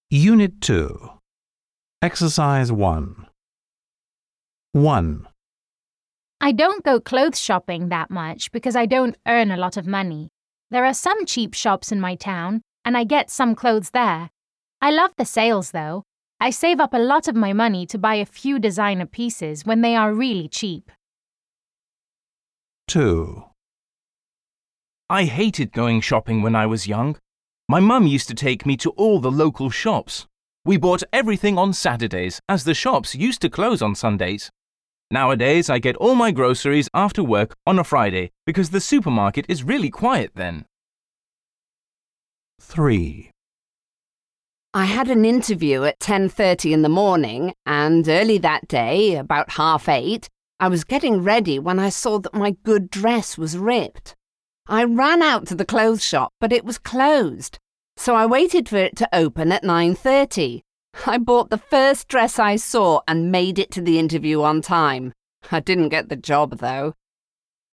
Unit 2. Exercise 1. 1. I don't go clothes shopping that much because I don't earn a lot of money. There are some cheap shops in my town, and I get some clothes there. I love the sales, though. I save up a lot of my money to buy a few designer pieces when they are really cheap. 2. I hated going shopping when I was young. My mum used to take me to all the local shops. We bought everything on Saturdays, as the shops used to close on Sundays. Nowadays, I get all my groceries after work on a Friday because the supermarket is really quiet then. 3. I had an interview at 10:30 in the morning, and early that day, about 8:30, I was getting ready when I saw that my good dress was ripped. I ran out to the clothes shop, but it was closed, so I waited for it to open at 9:30. I bought the first dress I saw and made it to the interview on time. I didn't get the job, though.